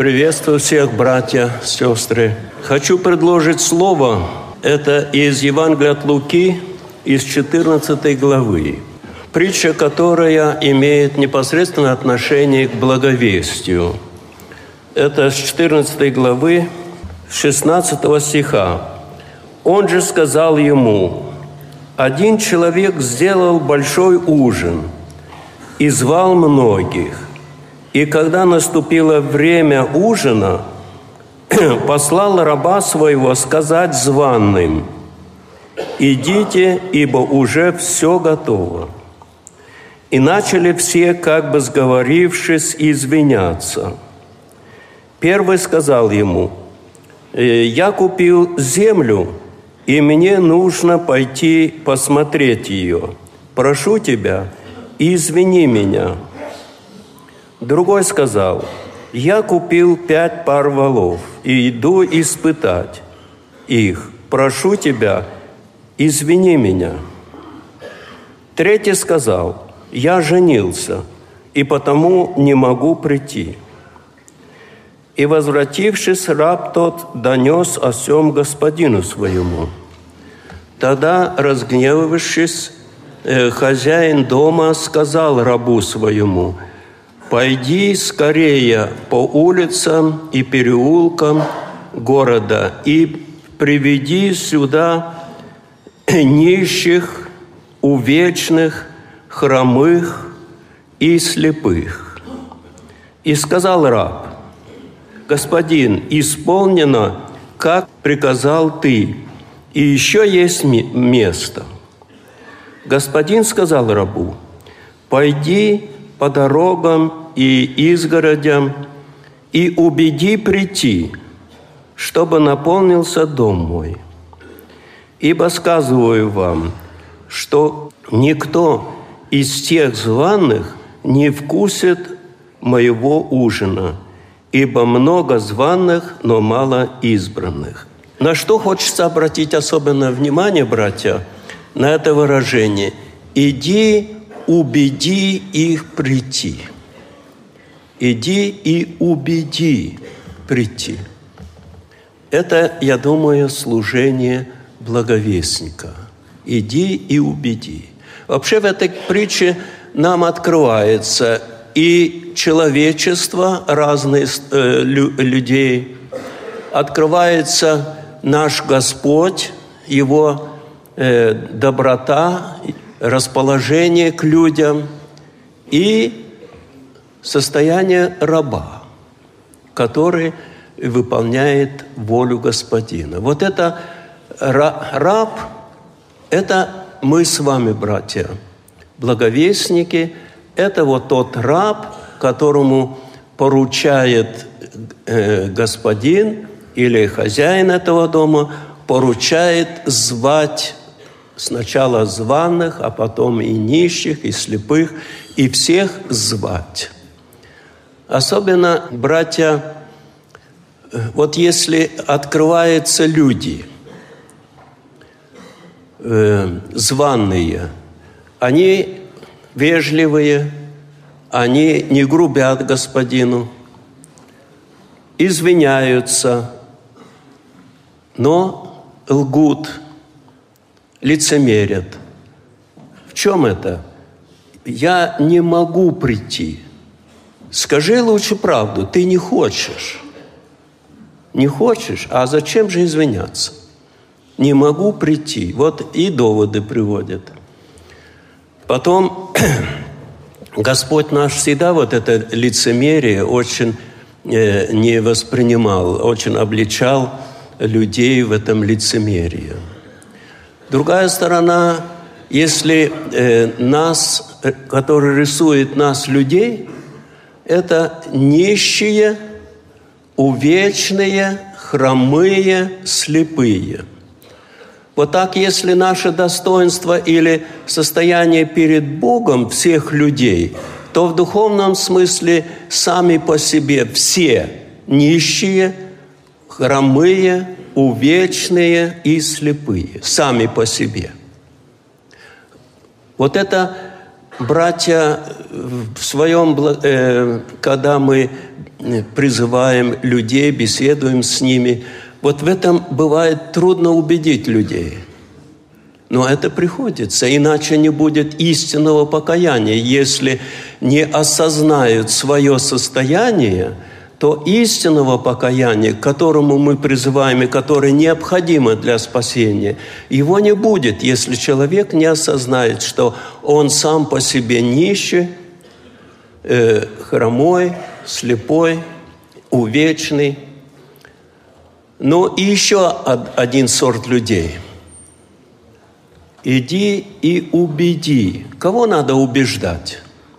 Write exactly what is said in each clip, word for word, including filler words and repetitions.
Приветствую всех, братья, сестры. Хочу предложить слово. Это из Евангелия от Луки, из четырнадцатой главы. Притча, которая имеет непосредственное отношение к благовестию. Это с четырнадцатой главы, шестнадцатого стиха. «Он же сказал ему: один человек сделал большой ужин и звал многих. И когда наступило время ужина, послал раба своего сказать званым: идите, ибо уже все готово. И начали все, как бы сговорившись, извиняться. Первый сказал ему: я купил землю, и мне нужно пойти посмотреть ее. Прошу тебя, извини меня. Другой сказал: я купил пять пар волов и иду испытать их. Прошу тебя, извини меня. Третий сказал: я женился, и потому не могу прийти. И, возвратившись, раб тот донес о сем господину своему. Тогда, разгневавшись, хозяин дома сказал рабу своему: пойди скорее по улицам и переулкам города и приведи сюда нищих, увечных, хромых и слепых. И сказал раб: господин, исполнено, как приказал ты, и еще есть место. Господин сказал рабу: пойди по дорогам и изгородям и убеди прийти, чтобы наполнился дом мой. Ибо сказываю вам, что никто из тех званых не вкусит моего ужина, ибо много званых, но мало избранных». На что хочется обратить особенное внимание, братья, на это выражение: «Иди, убеди их прийти». «Иди и убеди прийти». Это, я думаю, служение благовестника. «Иди и убеди». Вообще в этой притче нам открывается и человечество разных э, лю, людей, открывается наш Господь, Его э, доброта, расположение к людям и состояние раба, который выполняет волю Господина. Вот это раб, это мы с вами, братья, благовестники. Это вот тот раб, которому поручает э, господин или хозяин этого дома, поручает звать сначала званых, а потом и нищих, и слепых, и всех звать. Особенно, братья, вот если открываются люди, э, званые, они вежливые, они не грубят господину, извиняются, но лгут, лицемерят. В чем это? Я не могу прийти. Скажи лучше правду, ты не хочешь. Не хочешь? А зачем же извиняться? Не могу прийти. Вот и доводы приводят. Потом Господь наш всегда вот это лицемерие очень э, не воспринимал, очень обличал людей в этом лицемерии. Другая сторона, если э, нас, э, который рисует нас, людей, это нищие, увечные, хромые, слепые. Вот так, если наше достоинство или состояние перед Богом всех людей, то в духовном смысле сами по себе все нищие, хромые, увечные и слепые. Сами по себе. Вот это братья, в своем, когда мы призываем людей, беседуем с ними, вот в этом бывает трудно убедить людей. Но это приходится, иначе не будет истинного покаяния. Если не осознают свое состояние, то истинного покаяния, к которому мы призываем и которое необходимо для спасения, его не будет, если человек не осознает, что он сам по себе нищий, э, хромой, слепой, увечный. Ну и еще один сорт людей. Иди и убеди. Кого надо убеждать?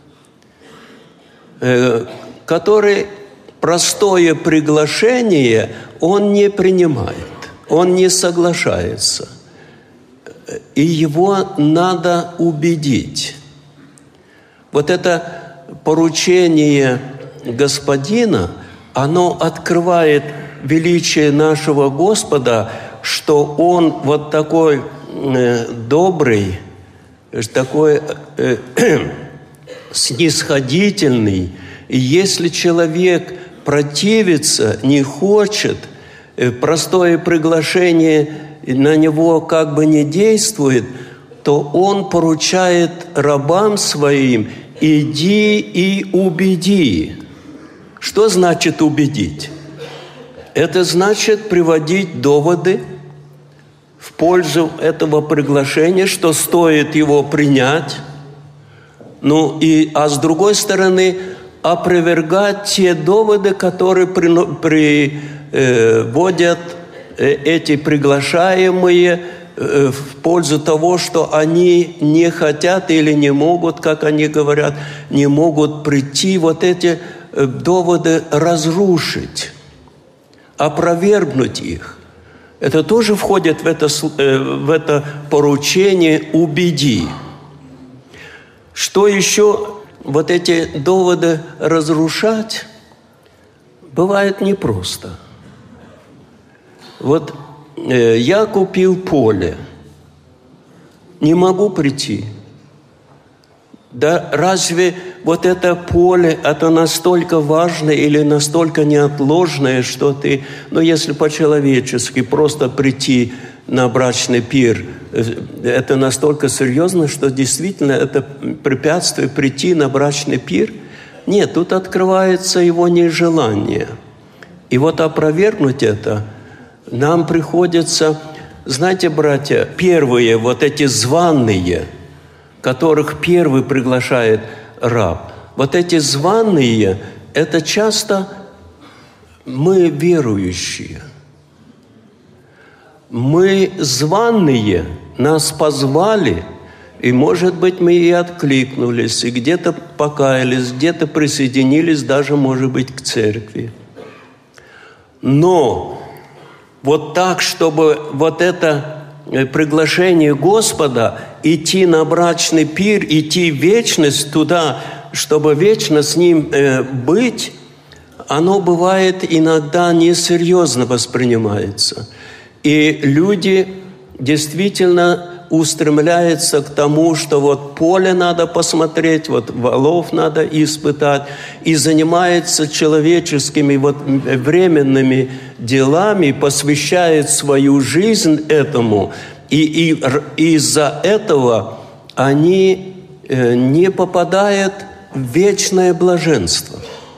Э, который простое приглашение он не принимает, он не соглашается. И его надо убедить. Вот это поручение Господина, оно открывает величие нашего Господа, что Он вот такой э, добрый, такой э, снисходительный. И если человек противится, не хочет, простое приглашение на него как бы не действует, то он поручает рабам своим: иди и убеди. Что значит убедить? Это значит приводить доводы в пользу этого приглашения, что стоит его принять. Ну и, а с другой стороны, опровергать те доводы, которые приводят эти приглашаемые в пользу того, что они не хотят или не могут, как они говорят, не могут прийти, вот эти доводы разрушить, опровергнуть их. Это тоже входит в это, в это поручение «убеди». Что еще? Вот эти доводы разрушать бывает непросто. Вот э, я купил поле, не могу прийти. Да разве вот это поле, это настолько важное или настолько неотложное, что ты, ну если по-человечески просто прийти на брачный пир, это настолько серьезно, что действительно это препятствие прийти на брачный пир? Нет, тут открывается его нежелание. И вот опровергнуть это нам приходится, знаете, братья, первые вот эти званые, которых первый приглашает раб, вот эти званые, это часто мы верующие. Мы званые, нас позвали, и, может быть, мы и откликнулись, и где-то покаялись, где-то присоединились, даже, может быть, к церкви. Но вот так, чтобы вот это приглашение Господа идти на брачный пир, идти в вечность туда, чтобы вечно с Ним э, быть, оно бывает иногда несерьезно воспринимается. И люди действительно устремляются к тому, что вот поле надо посмотреть, вот волов надо испытать, и занимается человеческими вот временными делами, посвящает свою жизнь этому, и, и, и из-за этого они э, не попадают в вечное блаженство.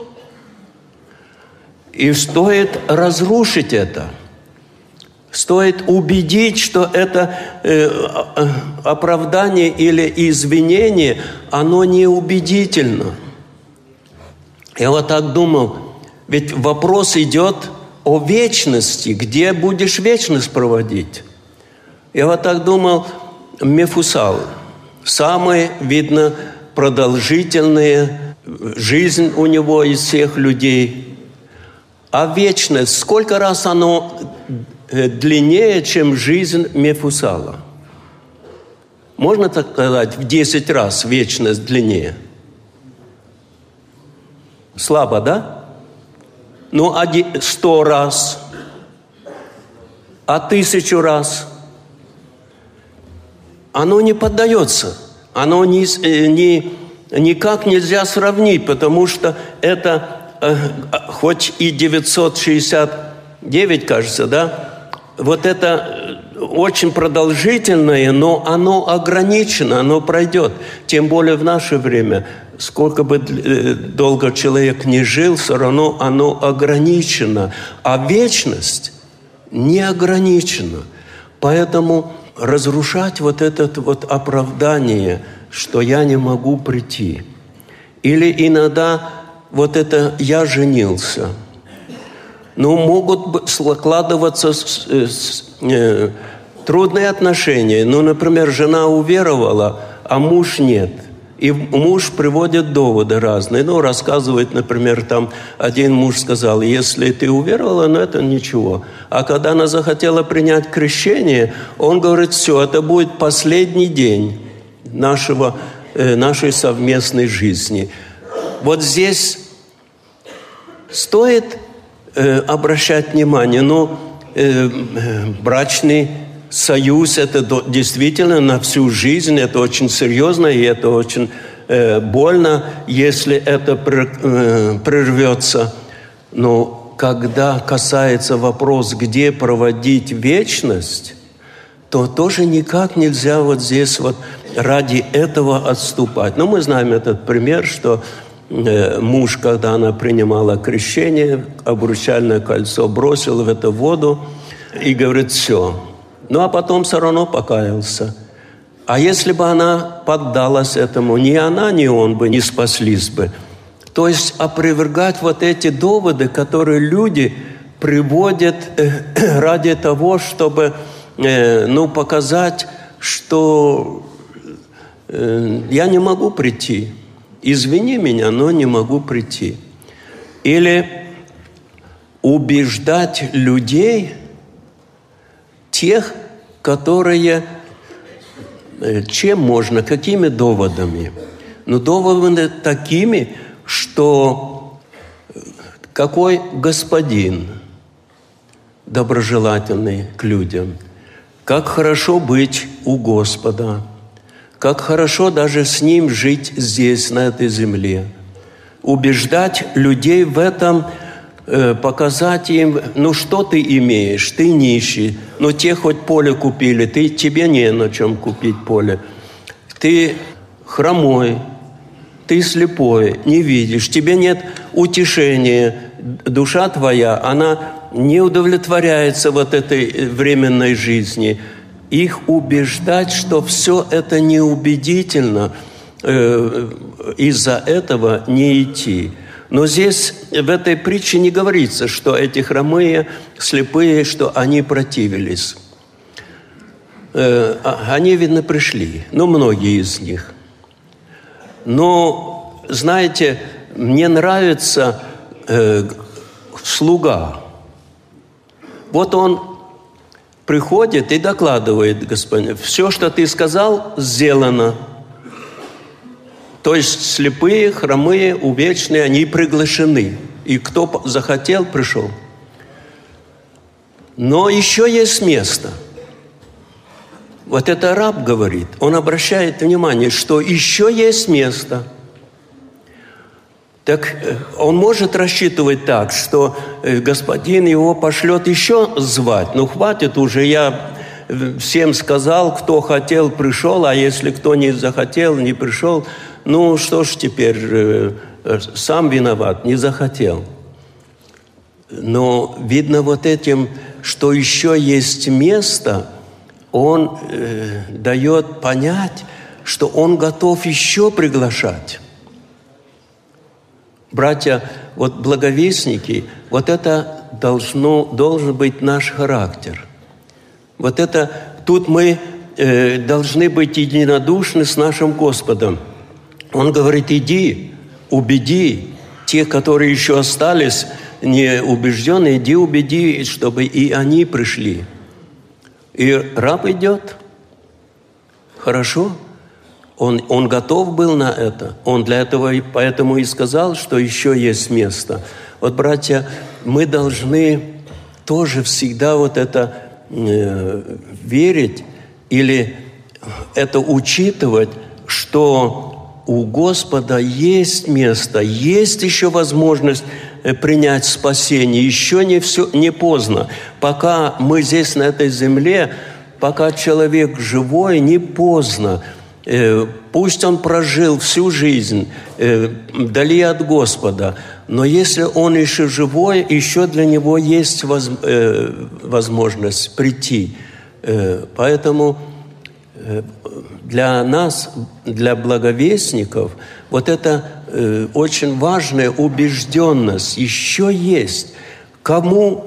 И стоит разрушить это. Стоит убедить, что это э, оправдание или извинение, оно неубедительно. Я вот так думал, ведь вопрос идет о вечности, где будешь вечность проводить. Я вот так думал, Мефусал, самая, видно, продолжительная жизнь у него из всех людей. А вечность, сколько раз оно длиннее, чем жизнь Мефусала? Можно так сказать, в десять раз вечность длиннее? Слабо, да? Ну, сто раз, а тысячу раз. Оно не поддается. оно не, не, никак нельзя сравнить, потому что это, хоть и девятьсот шестьдесят девять, кажется, да, вот это очень продолжительное, но оно ограничено, оно пройдет. Тем более в наше время, сколько бы долго человек не жил, все равно оно ограничено. А вечность не ограничена. Поэтому разрушать вот это вот оправдание, что я не могу прийти. Или иногда вот это «я женился». Ну, могут складываться с, с, э, трудные отношения. Ну, например, жена уверовала, а муж нет. И муж приводит доводы разные. Ну, рассказывает, например, там один муж сказал, если ты уверовала, ну, это ничего. А когда она захотела принять крещение, он говорит, все, это будет последний день нашего, э, нашей совместной жизни. Вот здесь стоит обращать внимание, но э, брачный союз – это действительно на всю жизнь, это очень серьезно, и это очень э, больно, если это э, прервется. Но когда касается вопроса, где проводить вечность, то тоже никак нельзя вот здесь вот ради этого отступать. Но мы знаем этот пример, что муж, когда она принимала крещение, обручальное кольцо бросил в эту воду и говорит, все. Ну, а потом все равно покаялся. А если бы она поддалась этому, ни она, ни он бы не спаслись бы. То есть опровергать вот эти доводы, которые люди приводят ради того, чтобы, ну, показать, что я не могу прийти. Извини меня, но не могу прийти. Или убеждать людей, тех, которые... Чем можно, какими доводами? Ну, доводами такими, что какой господин доброжелательный к людям, как хорошо быть у Господа, как хорошо даже с Ним жить здесь, на этой земле. Убеждать людей в этом, э, показать им, ну что ты имеешь, ты нищий, ну те хоть поле купили, ты, тебе не на чем купить поле. Ты хромой, ты слепой, не видишь, тебе нет утешения, душа твоя, она не удовлетворяется вот этой временной жизни. Их убеждать, что все это неубедительно, э, из-за этого не идти. Но здесь в этой притче не говорится, что эти хромые, слепые, что они противились. Э, они, видно, пришли, ну, многие из них. Но, знаете, мне нравится э, слуга. Вот он приходит и докладывает господину, все, что ты сказал, сделано. То есть слепые, хромые, увечные, они приглашены. И кто захотел, пришел. Но еще есть место. Вот это раб говорит, он обращает внимание, что еще есть место. Так он может рассчитывать так, что господин его пошлет еще звать. Ну, хватит уже, я всем сказал, кто хотел, пришел, а если кто не захотел, не пришел, ну, что ж теперь, сам виноват, не захотел. Но видно вот этим, что еще есть место, он э, дает понять, что он готов еще приглашать. Братья, вот благовестники, вот это должно, должен быть наш характер. Вот это, тут мы э, должны быть единодушны с нашим Господом. Он говорит, иди, убеди тех, которые еще остались не убежденные, иди убеди, чтобы и они пришли. И раб идет. Хорошо. Он, он готов был на это. Он для этого и поэтому и сказал, что еще есть место. Вот, братья, мы должны тоже всегда вот это э, верить или это учитывать, что у Господа есть место, есть еще возможность принять спасение. Еще не, все, не поздно. Пока мы здесь, на этой земле, пока человек живой, не поздно. Пусть он прожил всю жизнь вдали от Господа, но если он еще живой, еще для него есть возможность прийти. Поэтому для нас, для благовестников, вот эта очень важная убежденность еще есть. Кому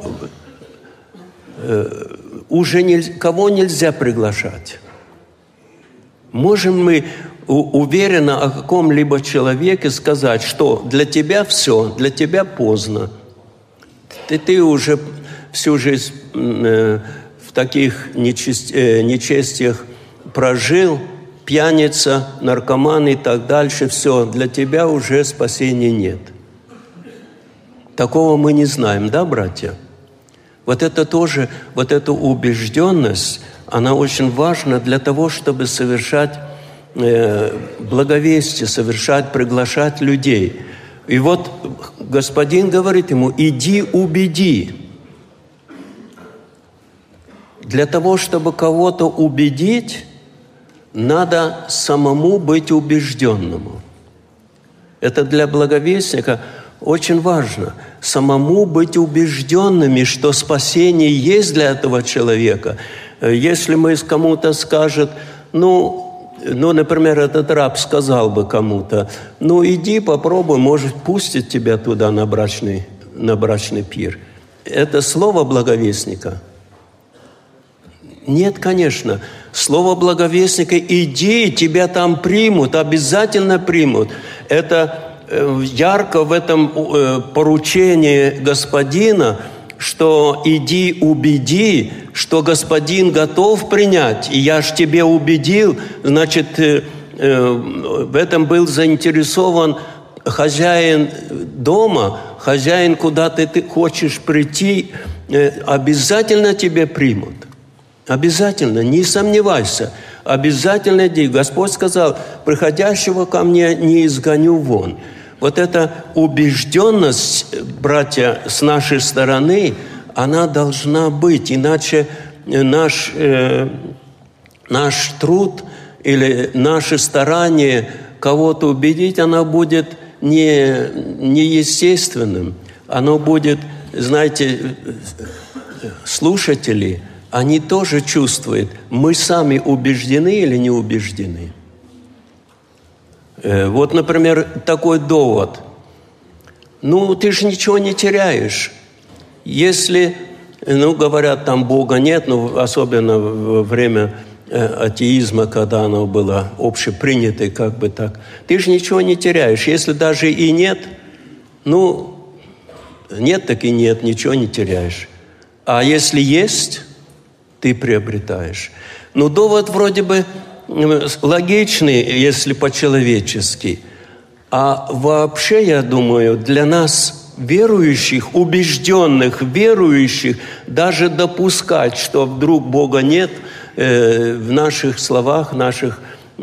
уже не, кого нельзя приглашать? Можем мы уверенно о каком-либо человеке сказать, что для тебя все, для тебя поздно. Ты, ты уже всю жизнь э, в таких нечесть, э, нечестиях прожил, пьяница, наркоман и так дальше, все, для тебя уже спасения нет. Такого мы не знаем, да, братья? Вот это тоже, вот эта убежденность, она очень важна для того, чтобы совершать э, благовестие, совершать, приглашать людей. И вот Господин говорит ему: иди убеди. Для того, чтобы кого-то убедить, надо самому быть убежденному. Это для благовестника очень важно. Самому быть убежденными, что спасение есть для этого человека. Если мы кому-то скажет, ну, ну, например, этот раб сказал бы кому-то, ну, иди попробуй, может, пустит тебя туда на брачный, на брачный пир. Это слово благовестника? Нет, конечно. Слово благовестника: иди, тебя там примут, обязательно примут. Это ярко в этом поручении Господина, что иди убеди, что Господин готов принять, и я ж тебе убедил. Значит, в этом был заинтересован хозяин дома, хозяин, куда ты, ты хочешь прийти, обязательно тебя примут. Обязательно, не сомневайся. Обязательно иди. Господь сказал: приходящего ко мне не изгоню вон. Вот эта убежденность, братья, с нашей стороны, она должна быть. Иначе наш, э, наш труд или наше старание кого-то убедить, оно будет не, неестественным. Оно будет, знаете, слушатели, они тоже чувствуют, мы сами убеждены или не убеждены. Вот, например, такой довод. Ну, ты же ничего не теряешь. Если, ну, говорят, там Бога нет, ну, особенно во время атеизма, когда оно было общепринято, как бы так, ты же ничего не теряешь. Если даже и нет, ну, нет, так и нет, ничего не теряешь. А если есть, ты приобретаешь. Ну, довод вроде бы логичный, если по-человечески. А вообще, я думаю, для нас, верующих, убежденных верующих, даже допускать, что вдруг Бога нет, э, в наших словах, наших,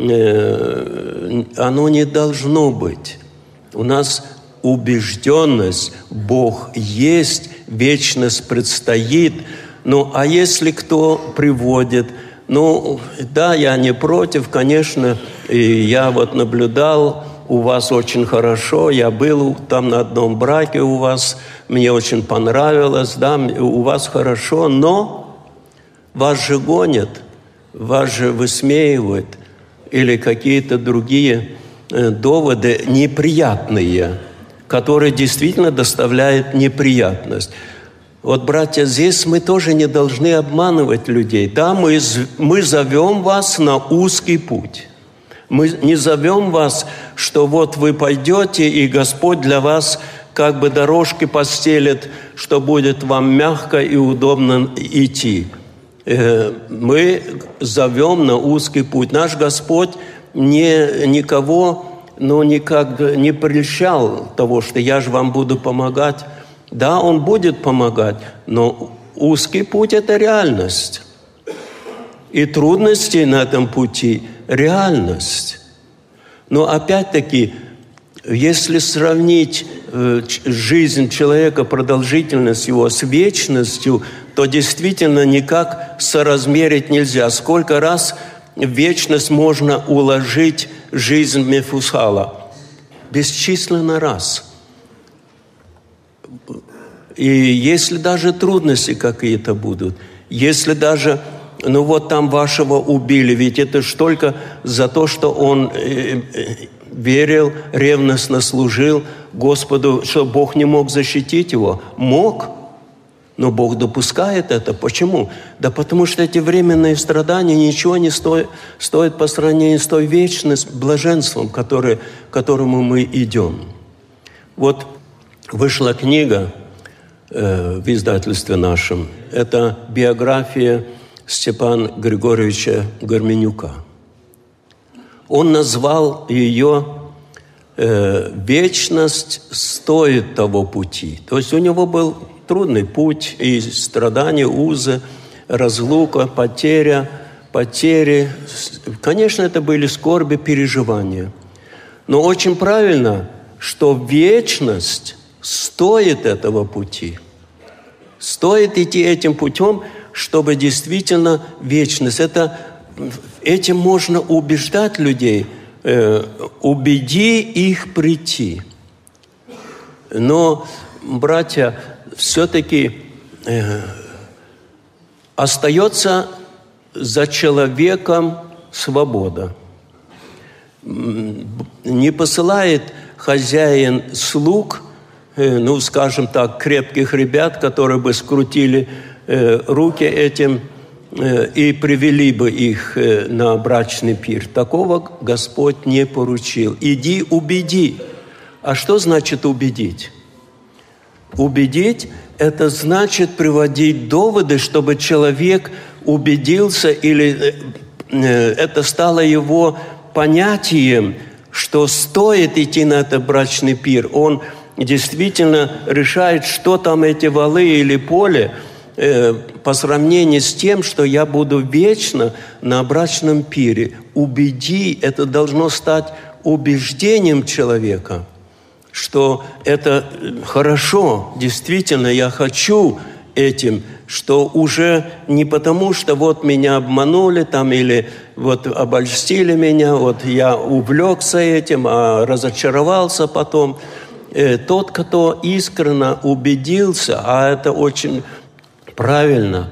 э, оно не должно быть. У нас убежденность, Бог есть, вечность предстоит. Ну, а если кто приводит, ну, да, я не против, конечно, и я вот наблюдал, у вас очень хорошо, я был там на одном браке у вас, мне очень понравилось, да, у вас хорошо, но вас же гонят, вас же высмеивают, или какие-то другие э, доводы неприятные, которые действительно доставляют неприятность. Вот, братья, здесь мы тоже не должны обманывать людей. Да, мы, мы зовем вас на узкий путь. Мы не зовем вас, что вот вы пойдете, и Господь для вас как бы дорожки постелит, что будет вам мягко и удобно идти. Мы зовем на узкий путь. Наш Господь не, никого, ну, никак не прельщал того, что я же вам буду помогать. Да, Он будет помогать, но узкий путь – это реальность. И трудности на этом пути – реальность. Но опять-таки, если сравнить жизнь человека, продолжительность его с вечностью, то действительно никак соразмерить нельзя. Сколько раз в вечность можно уложить жизнь Мефусала? Бесчисленно раз. И если даже трудности какие-то будут, если даже, ну вот там вашего убили, ведь это ж только за то, что он верил, ревностно служил Господу, что Бог не мог защитить его. Мог, но Бог допускает это. Почему? Да потому что эти временные страдания ничего не стоят, стоят по сравнению с той вечностью, блаженством, который, к которому мы идем. Вот вышла книга э, в издательстве нашем. Это биография Степана Григорьевича Горменюка. Он назвал ее э, «Вечность стоит того пути». То есть у него был трудный путь, и страдания, узы, разлука, потеря, потери. Конечно, это были скорби, переживания. Но очень правильно, что вечность стоит этого пути. Стоит идти этим путем, чтобы действительно вечность. Это, этим можно убеждать людей, э, убеди их прийти. Но, братья, все-таки э, остается за человеком свобода. Не посылает хозяин слуг, э, ну, скажем так, крепких ребят, которые бы скрутили э, руки этим э, и привели бы их э, на брачный пир. Такого Господь не поручил. Иди, убеди. А что значит убедить? Убедить – это значит приводить доводы, чтобы человек убедился, или это стало его понятием, что стоит идти на этот брачный пир. Он действительно решает, что там эти валы или поле по сравнению с тем, что я буду вечно на брачном пире. Убеди – это должно стать убеждением человека, что это хорошо, действительно, я хочу этим, что уже не потому, что вот меня обманули там или вот обольстили меня, вот я увлекся этим, а разочаровался потом. Тот, кто искренне убедился, а это очень правильно,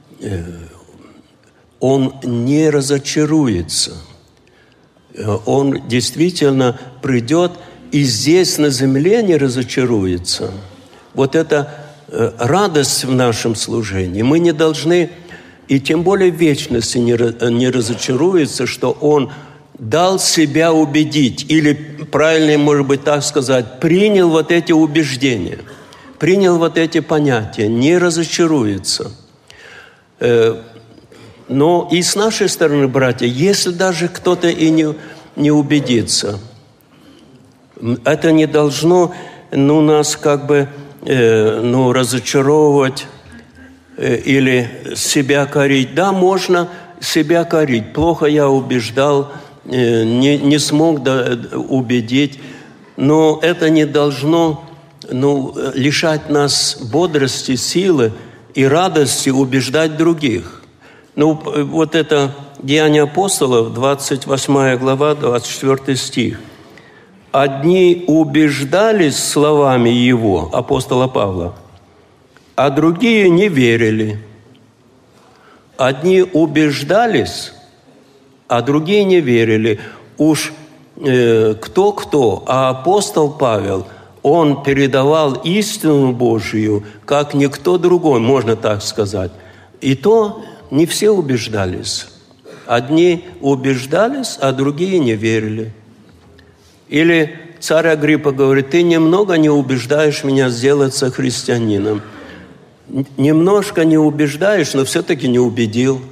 он не разочаруется. Он действительно придет и здесь на земле не разочаруется. Вот это радость в нашем служении. Мы не должны, и тем более в вечности не, не разочаруется, что Он дал себя убедить, или, правильнее, может быть, так сказать, принял вот эти убеждения, принял вот эти понятия, не разочаруется. Но и с нашей стороны, братья, если даже кто-то и не, не убедится, это не должно, ну, нас как бы э, ну, разочаровывать э, или себя корить. Да, можно себя корить. Плохо я убеждал, э, не, не смог да, убедить. Но это не должно, ну, лишать нас бодрости, силы и радости убеждать других. Ну, вот это Деяния апостолов, двадцать восьмая глава, двадцать четвёртый стих. Одни убеждались словами его, апостола Павла, а другие не верили. Одни убеждались, а другие не верили. Уж э, кто-кто, а апостол Павел, он передавал истину Божию, как никто другой, можно так сказать. И то не все убеждались. Одни убеждались, а другие не верили. Или царь Агриппа говорит, ты немного не убеждаешь меня сделаться христианином. Немножко не убеждаешь, но все-таки не убедил.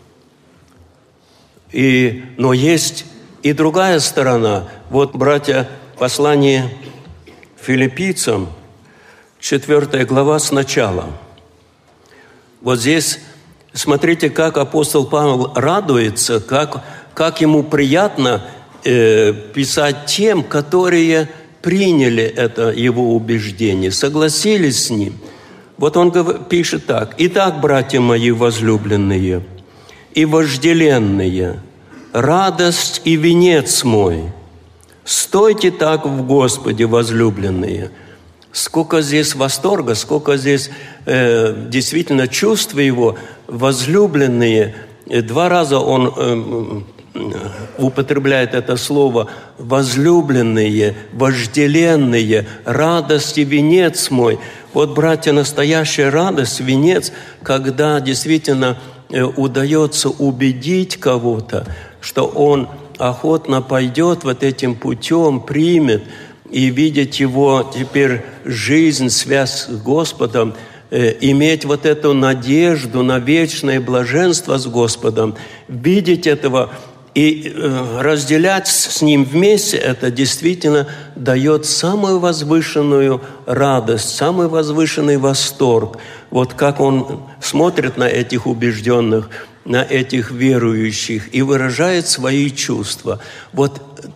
И, но есть и другая сторона. Вот, братья, послание филиппийцам, четвёртая глава сначала. Вот здесь, смотрите, как апостол Павел радуется, как, как ему приятно э, писать тем, которые приняли это его убеждение, согласились с ним. Вот он пишет так: «Итак, братья мои возлюбленные и вожделенные, радость и венец мой, стойте так в Господе, возлюбленные». Сколько здесь восторга, сколько здесь э, действительно чувства его, возлюбленные. Два раза он э, употребляет это слово «возлюбленные», «вожделенные», «радость и венец мой». Вот, братья, настоящая радость, венец, когда действительно э, удается убедить кого-то, что он охотно пойдет вот этим путем, примет, и видеть его теперь жизнь, связь с Господом, э, иметь вот эту надежду на вечное блаженство с Господом, видеть этого и э, разделять с Ним вместе, это действительно дает самую возвышенную радость, самый возвышенный восторг. Вот как он смотрит на этих убежденных, на этих верующих и выражает свои чувства. Вот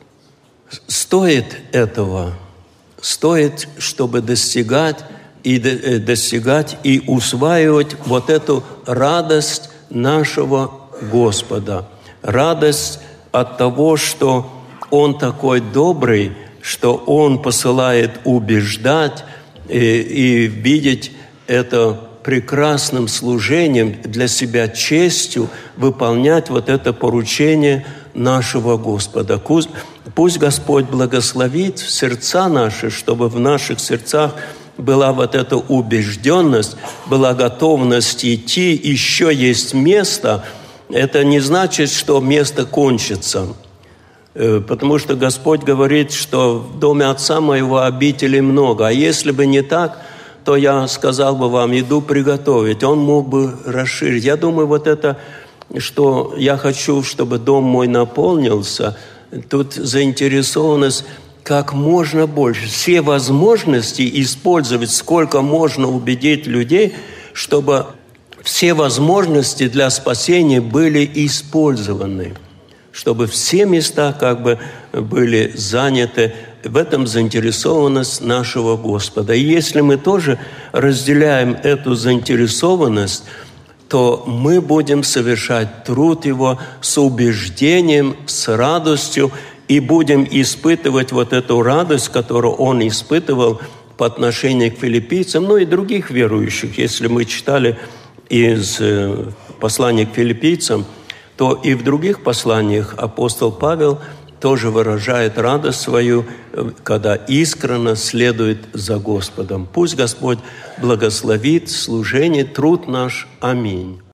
стоит этого, стоит, чтобы достигать и достигать и усваивать вот эту радость нашего Господа. Радость от того, что Он такой добрый, что Он посылает убеждать и, и видеть это прекрасным служением, для себя честью выполнять вот это поручение нашего Господа. Пусть Господь благословит сердца наши, чтобы в наших сердцах была вот эта убежденность, была готовность идти. Еще есть место. Это не значит, что место кончится. Потому что Господь говорит, что в доме Отца Моего обителей много. А если бы не так, то я сказал бы вам, иду приготовить. Он мог бы расширить. Я думаю, вот это, что я хочу, чтобы дом мой наполнился, тут заинтересованность как можно больше. Все возможности использовать, сколько можно убедить людей, чтобы все возможности для спасения были использованы, чтобы все места как бы были заняты. В этом заинтересованность нашего Господа. И если мы тоже разделяем эту заинтересованность, то мы будем совершать труд Его с убеждением, с радостью, и будем испытывать вот эту радость, которую Он испытывал по отношению к филиппийцам, ну и других верующих. Если мы читали из послания к филиппийцам, то и в других посланиях апостол Павел тоже выражает радость свою, когда искренне следует за Господом. Пусть Господь благословит служение, труд наш. Аминь.